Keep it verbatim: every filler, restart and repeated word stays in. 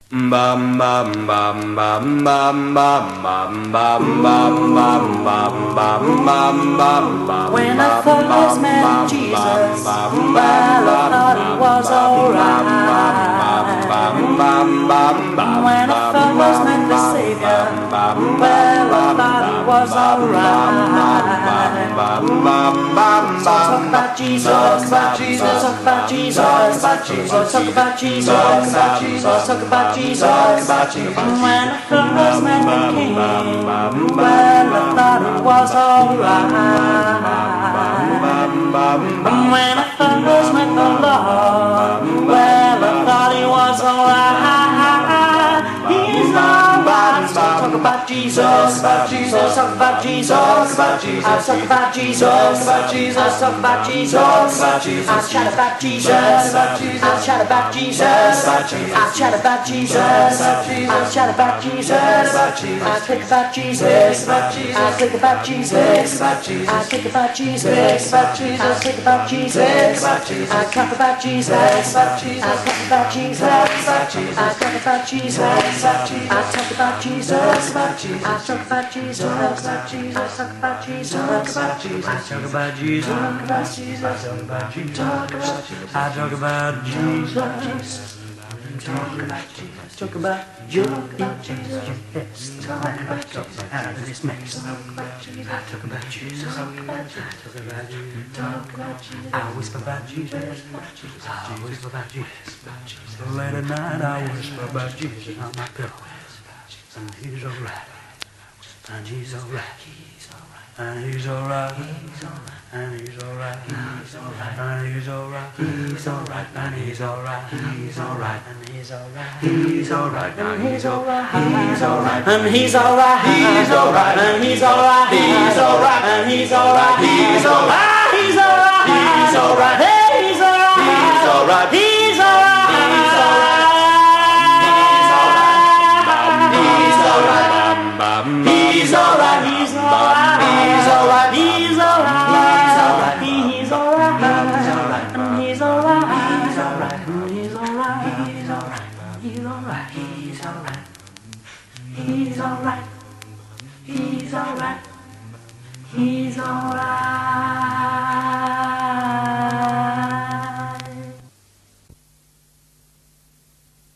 Bum bum bum bum bum bum bum bum bum bum bum bum bum bum bum. When I first met Jesus, well, I thought it was alright. When I first met the Savior, well, I thought it was alright. So talk about Jesus, talk about Jesus, talk about Jesus, talk about Jesus, talk about Jesus. When I first met the King, well, I thought it was alright. When I first met the Lord, well, I thought he was alright. He's alright. So talk about Jesus, about Jesus, talk about Jesus, about Jesus. I talk about Jesus, about Jesus, I talk about Jesus, about Jesus. I chat about Jesus, about Jesus. I chat about Jesus, about Jesus. I chat about Jesus, about Jesus. I chat about Jesus, about Jesus. I think about Jesus, about Jesus. I think about Jesus, about Jesus. I think about Jesus, about Jesus. I think about Jesus, about Jesus. I talk about Jesus, about Jesus. I talk about Jesus, about Jesus. I talk about Jesus, about Jesus. I talk about Jesus, about Jesus. I talk about Jesus, about Jesus. I talk about Jesus, about Jesus. I talk about Jesus, about Jesus. I talk about Jesus, about Jesus. I talk about Jesus. Talk about Jesus. Talk about Jesus. Yes. Talk about Jesus. Out of this mess. Talk about Jesus. I talk about Jesus. Talk about Jesus. Talk about Jesus. Talk about Jesus. I whisper about Jesus. I whisper about Jesus. Late at night I whisper about Jesus on my pillow. And he's alright. And he's alright. And he's alright. And he's alright. And he's alright. He's alright. And he's alright. He's alright. And he's alright. He's alright. And he's alright. He's alright. And he's alright. He's alright. And he's alright. He's alright. And he's alright. He's alright. He's alright. He's alright. He's alright. He's alright. He's alright. He's alright. He's alright, he's alright, he's alright, he's alright, he's alright, he's alright, he's alright, he's alright, he's alright, he's alright, he's alright, he's alright, he's alright, he's alright, he's alright.